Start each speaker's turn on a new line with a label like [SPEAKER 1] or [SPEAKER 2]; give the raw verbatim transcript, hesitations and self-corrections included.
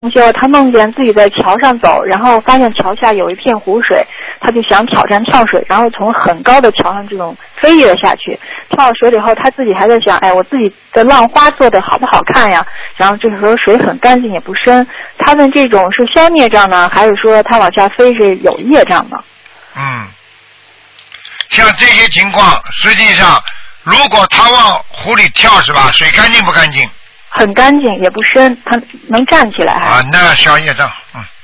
[SPEAKER 1] 就他梦见自己在桥上走，然后发现桥下有一片湖水，他就想挑战跳水，然后从很高的桥上这种飞跃下去，跳到水里后，他自己还在想，哎，我自己的浪花做的好不好看呀？然后这时候水很干净也不深，他们这种是消孽障呢，还是说他往下飞是有业障呢？
[SPEAKER 2] 嗯，像这些情况，实际上如果他往湖里跳是吧？水干净不干净？
[SPEAKER 1] 很干净，也不深，他能站起来还。
[SPEAKER 2] 啊，那消业障，嗯。